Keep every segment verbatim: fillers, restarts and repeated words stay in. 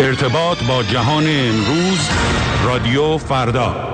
ارتباط با جهان امروز، رادیو فردا.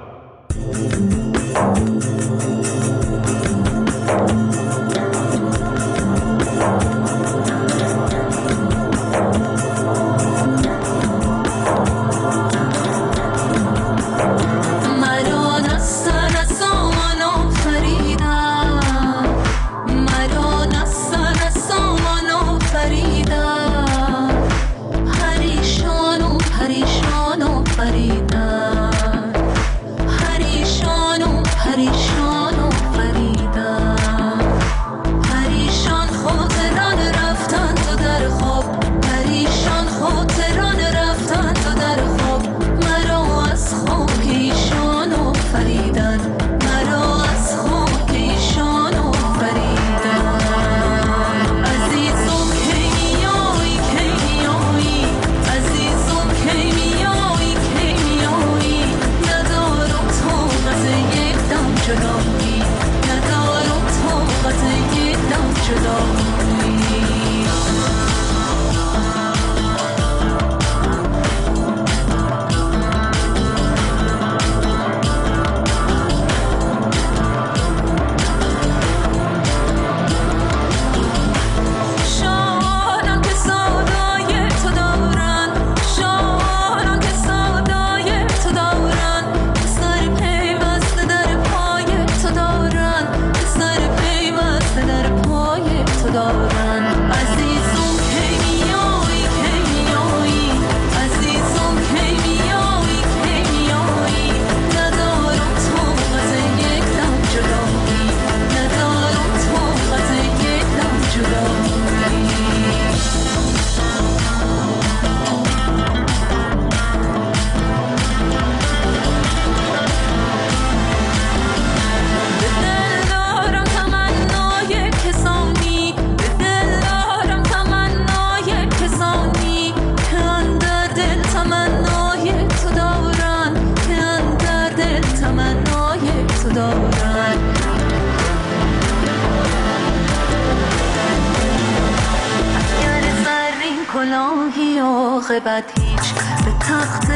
عاقبت هیچ به تخت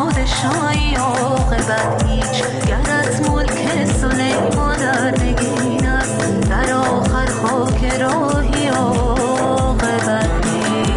پادشاهی عاقبت هیچ گرت ملک سلیمان در نگین است در آخر خاک راهی عاقبت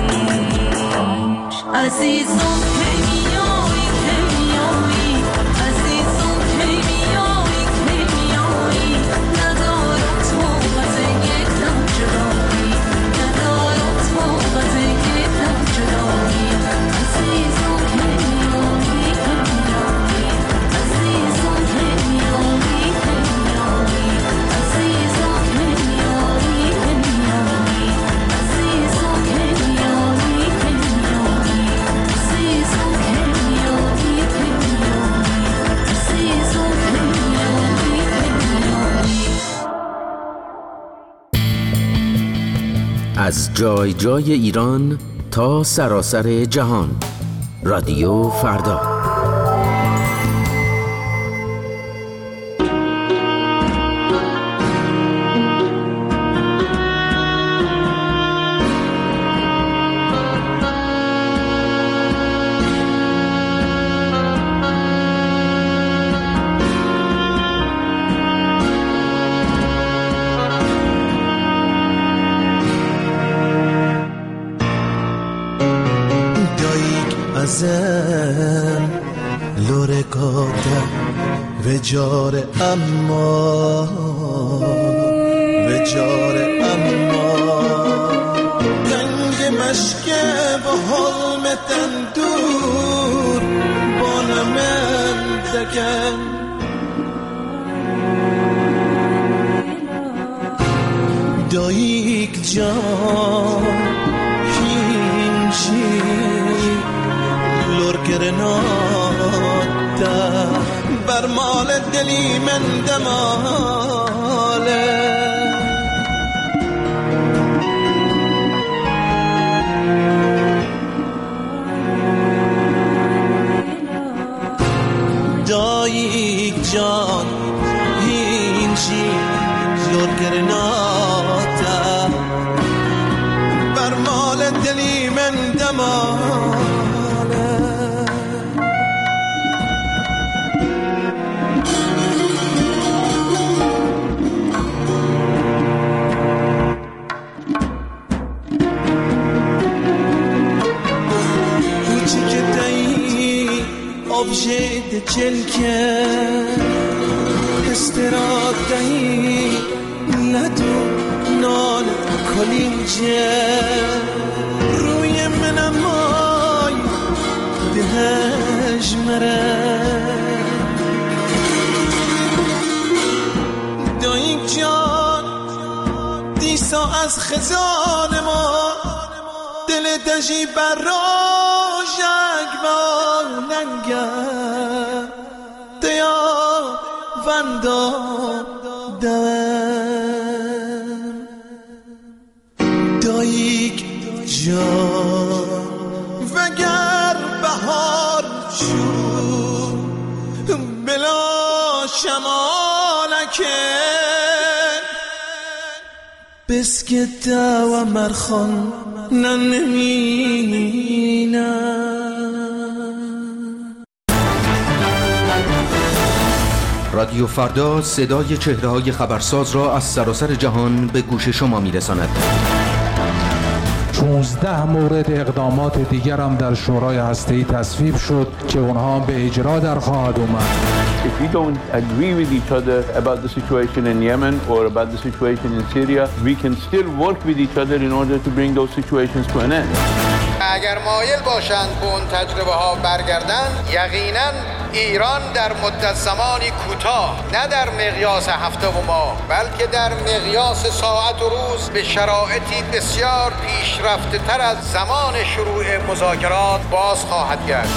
هیچ عزیزم کیمیایی کیمیایی عزیزم کیمیایی کیمیایی ندارم طاقت یک دم جدایی ندارم طاقت یک دم جدایی عزیزم کیمیایی کیمیایی عزیزم کیمیایی کیمیایی عزیزم کیمیایی کیمیایی عزیزم کیمیایی کیمیایی عزیزم کیمیایی کیمیایی عزیزم کیمیایی کیمیایی. از جای جای ایران تا سراسر جهان، رادیو فردا. ازم لور کاتا و جار اما و جار اما گنگ مشکه و حلم تندور بانمن دکن دایک جان هینشی لور کرناتا بر مال دلی من دماله دایک جان هینشی لور کرناتا بر مال دلی من دماله objet de quelqu'un استرادهی ندو نال کلینجه روی منمای دهش مره دایک جان دیسا از خزان ما دل دجی براژک با ننگر دیا وندو دم دایک جان وگر بهار شد بلا شمالکه بسکت و مرخان ننمینم. رادیو فردا صدای چهره‌های خبرساز را از سراسر جهان به گوش شما می‌رساند. پانزده مورد اقدامات دیگر هم در شورای هسته‌ای تصویب شد که اونها به اجرا در خواهد اومد. If we don't agree with each other about the situation in Yemen or about the situation in Syria, we can still work with each other in order to bring those situations to an end. اگر مایل باشند به اون تجربه ها برگردن، یقیناً ایران در مدت زمانی کوتاه، نه در مقیاس هفته و ماه، بلکه در مقیاس ساعت و روز به شرایطی بسیار پیشرفته تر از زمان شروع مذاکرات باز خواهد گشت.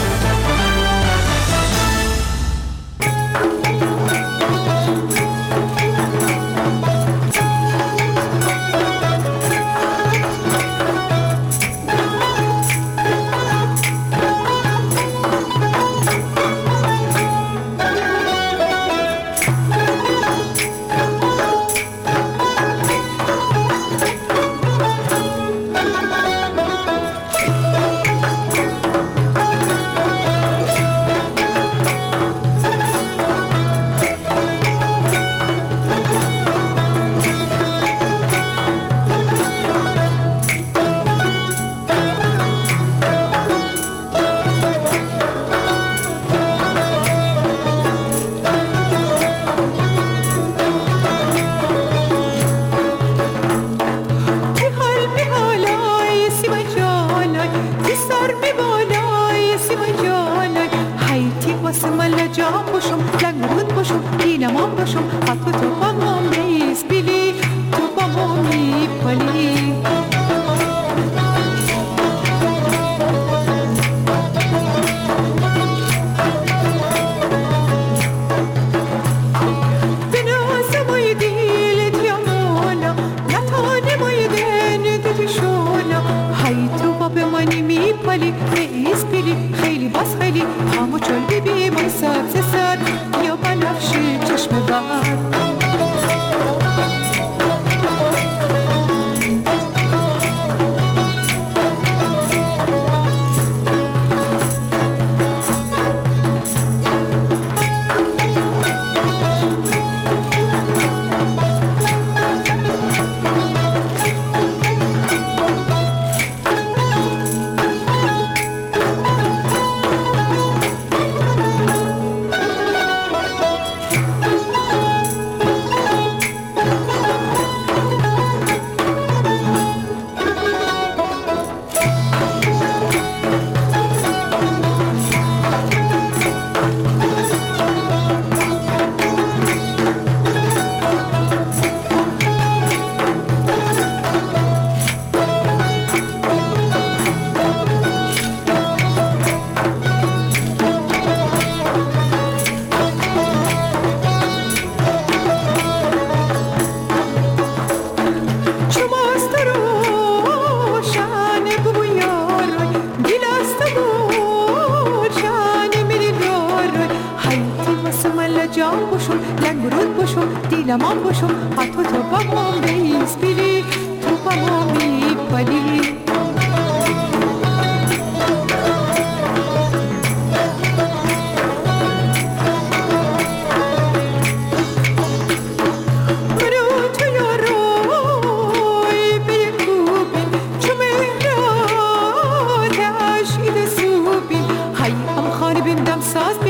ساز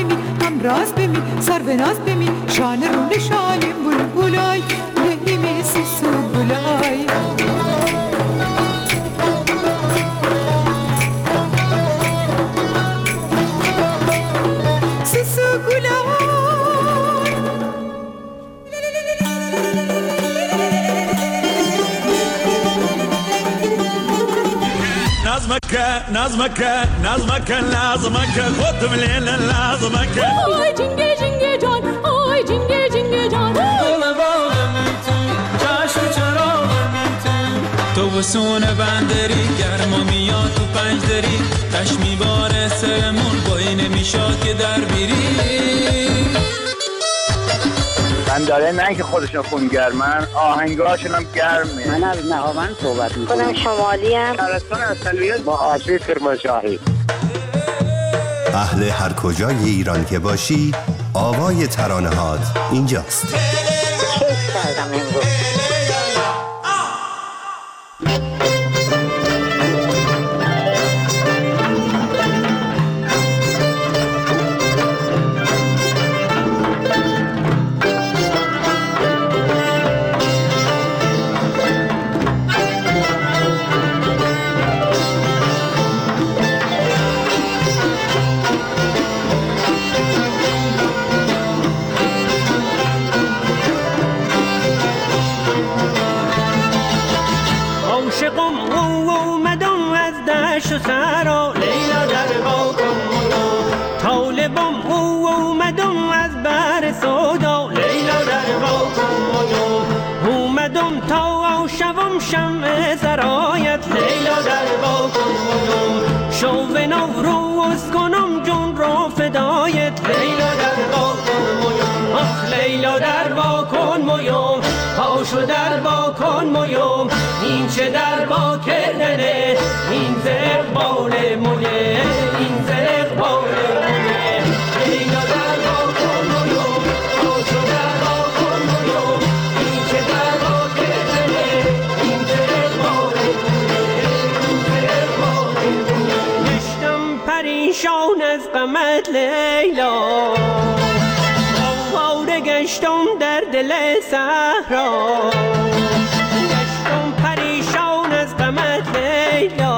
من راست بمی سر به ناز بمی شان رونه شانیم بول بولای نهیمی سیسو بولای سیسو بولای نظمك نظمك نظمك لازمك خد من لازمك آی جنگه جنگه جان آی جنگه جنگه جان دل باغمی تو چشم چراغمی تو تو بسون بندری گرما میاد تو پنج دری تش میباره سرمون بایی نمیشاد که در بیری من داره نه که خودشون خونگرمن آهنگاشون هم گرمه. من از نهاوند صحبت میکنم. خودم شمالی ام. شهرستان اصلیت با آشوی کرمانشاهی. اهل هر کجای ایران که باشی آوای ترانه‌هات اینجاست. کیف کردم امروز. شو در با کن مویم این چه در با کردنه این زرقبال مویه این زرقبال مویه لیلا در با کن مویم شو در با کن مویم این چه در با کردنه این زرقبال مویه این زرقبال مویه گشتم پریشان از غمت لیلا گشتم در دل صحرا گشتم پریشان از غمت لیلا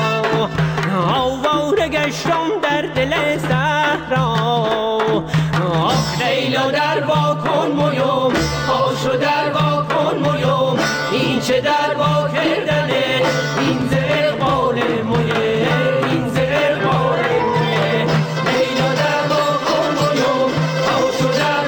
آواره گشتم در دل صحرا آخ لیلا در با کن مویم پاشو در با کن مویم این چه در با کردنه این زرقبال مویه این زرقبال مویه لیلا در با کن مویم پاشو در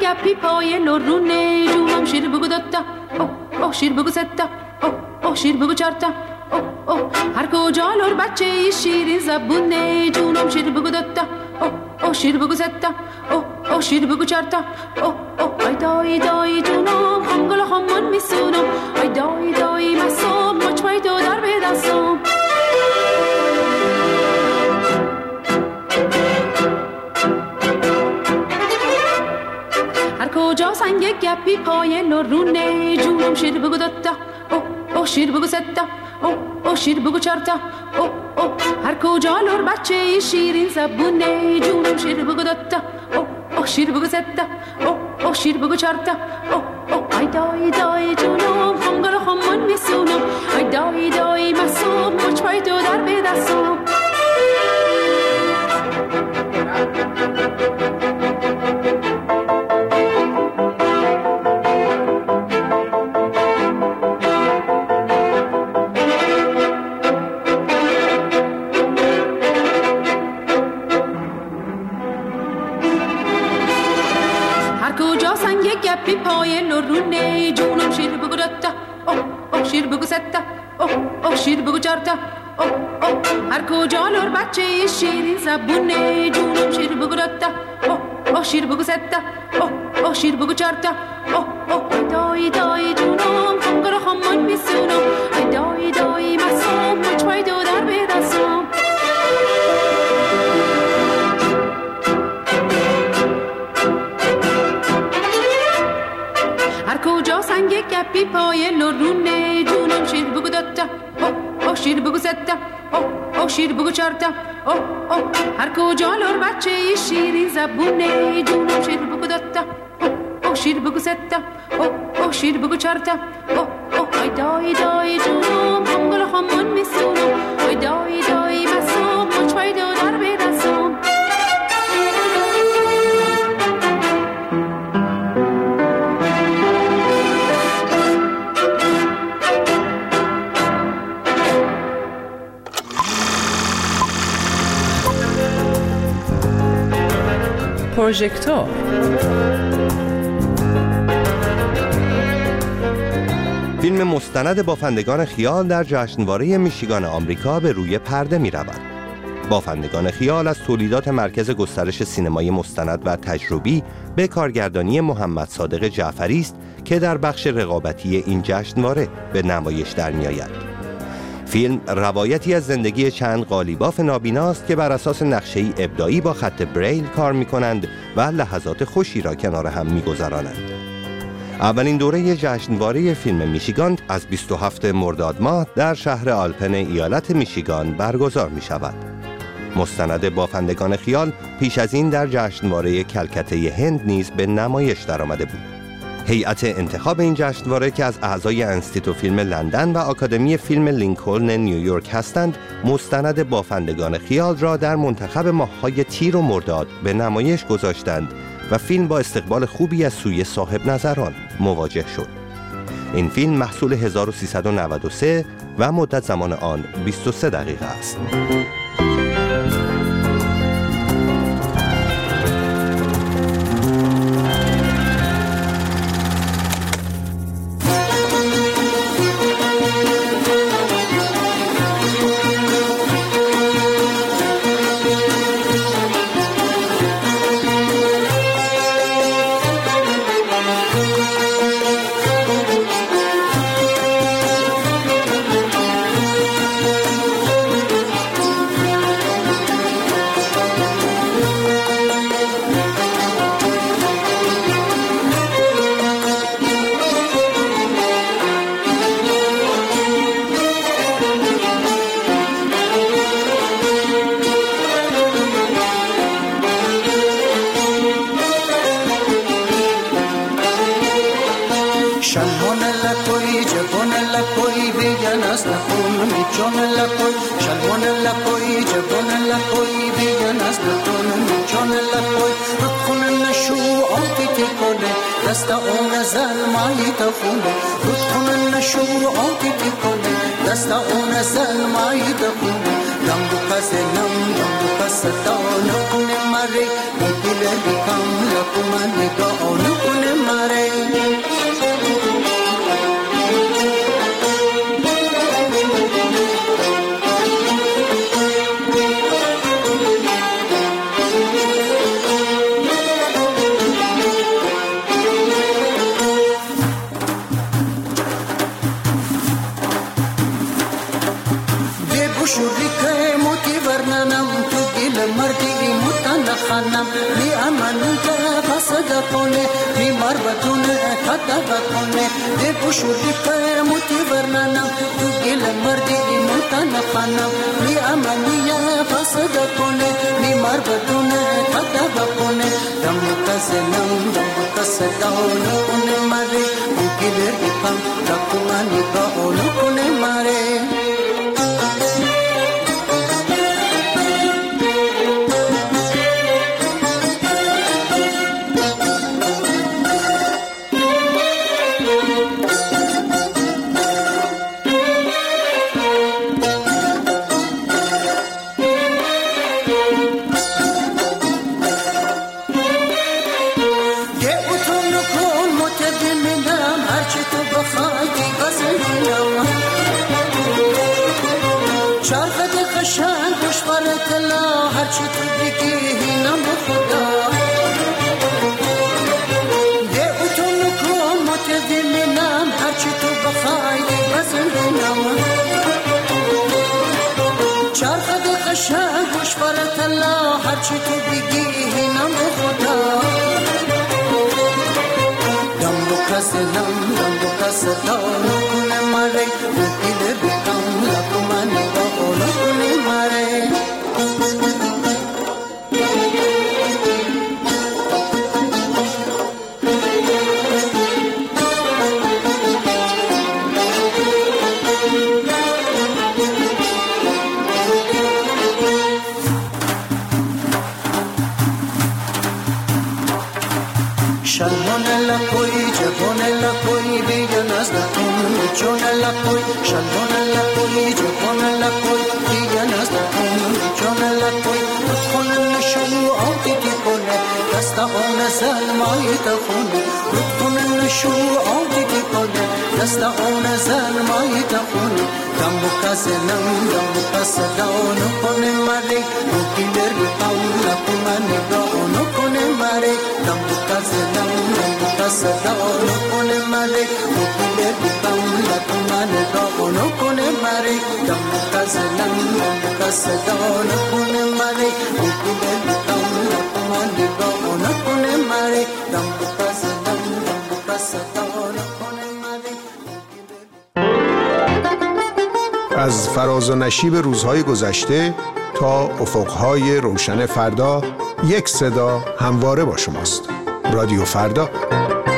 گپی پای لرونه جونم شیر بگو دوتا اوه اوه شیر بگو ستا اوه اوه شیر بگو چارتا اوه اوه هر کجا لر بچه شیرین زبونه جونم شیر بگو دوتا اوه اوه شیر بگو ستا اوه اوه شیر بگو چارتا اوه اوه ای دای دای جونم خمگل خمون میسونم ای دای دای مسام مچ پای تو در به دستم هر کجا سنگ گپی پای لرونه جونم شیر بگو دوتا اوه اوه شیر بگو ستا اوه اوه شیر بگو چارتا اوه اوه هر کجا لر بچه شیرین زبونه جونم شیر بگو دوتا اوه اوه شیر بگو ستا اوه اوه شیر بگو چارتا اوه اوه ای دای دای جونم خمگل خمون میسونم ای دای دای مسوم مچ پای تو در به دستم گپی پای لرونه جونم شیر بگو دوتا اوه اوه شیر بگو ستا اوه اوه شیر بگو چارتا اوه اوه هر کجا لر بچه شیرین زبونه جونم شیر بگو دوتا اوه اوه شیر بگو ستا اوه اوه شیر بگو چارتا اوه اوه دای دای جونم خمگل خمون میسونم ای دای دای مسام مچ پای تو در به دستم هر کجا سنگ گپی پای لرونه جونم شیر بگو دوتا اوه اوه شیر بگو ستا اوه اوه شیر بگو چارتا اوه اوه هر کجا لر بچه شیرین زبونه جونم شیر بگو دوتا اوه اوه شیر بگو ستا اوه اوه شیر بگو چارتا اوه اوه ای دای دای جونم خمگل خمون میسونم ای دای دای مسام مچ پای تو در به دستم پروژکتور فیلم مستند بافندگان خیال در جشنواره میشیگان آمریکا به روی پرده می رود. بافندگان خیال از تولیدات مرکز گسترش سینمای مستند و تجربی به کارگردانی محمد صادق جعفری است که در بخش رقابتی این جشنواره به نمایش در می آید. فیلم روایتی از زندگی چند قالیباف نابیناست که بر اساس نقشه‌ای ابداعی با خط بریل کار می‌کنند و لحظات خوشی را کنار هم می‌گذرانند. اولین دوره جشنواره فیلم میشیگان از بیست و هفتم مرداد ماه در شهر آلپن ایالت میشیگان برگزار می‌شود. مستند بافندگان خیال پیش از این در جشنواره کلکته هند نیز به نمایش درآمده بود. هیئت انتخاب این جشنواره که از اعضای انستیتو فیلم لندن و آکادمی فیلم لینکلن نیویورک هستند، مستند بافندگان خیال را در منتخب ماه‌های تیر و مرداد به نمایش گذاشتند و فیلم با استقبال خوبی از سوی صاحب نظران مواجه شد. این فیلم محصول هزار و سیصد و نود و سه و مدت زمان آن بیست و سه دقیقه است. دست اون زلمایی تخونه رود کنن نشور آتی تکونه دست اون زلمایی تخونه دم دو پس نم دم دو پس تا نکنه مری مدل بکم لکو من نگاه نکنه مره خانم می امن که فساد کنه می مربطونه خطا کنه ده بشوری که موتی ورنانم تو گل مردی موتان خانم می امنی فساد کنه می مربطونه خطا کنه دم کسنم دم کسداون کنه ماره گل ریپم رکمانی باون کنه ماره هرچی تو بگی اینم خدا ده اتون کن متدمنم هرچی تو بخوای بزنم چرخ ده قشنگ گوش برات الله هرچی تو بگی اینم خدا دم بکس دم دم بکس دم کنه ماره دل بکم لکو من نگاه کنه ماره Shalom koi jabon la koi biya nazdatun chon la koi shalom la koi jabon la koi biya nazdatun chon la koi khun nashlu aati ki kone dasta on salmai ta khun khun nashlu aati ki kone dasta on salmai ta khun dam kasenam dam kasadon kone mare kiler paula kumane don kone mare dam kasenam Sadao kone mare, ukile bikam la kumane kaono kone mare, damuka zalam damuka sadao kone mare, ukile bikam la kumane kaono kone mare, damuka zalam damuka sadao kone mare. از فراز و نشیب روزهای گذشته تا افقهای روشن فردا یک صدا همواره با شماست. رادیو فردا.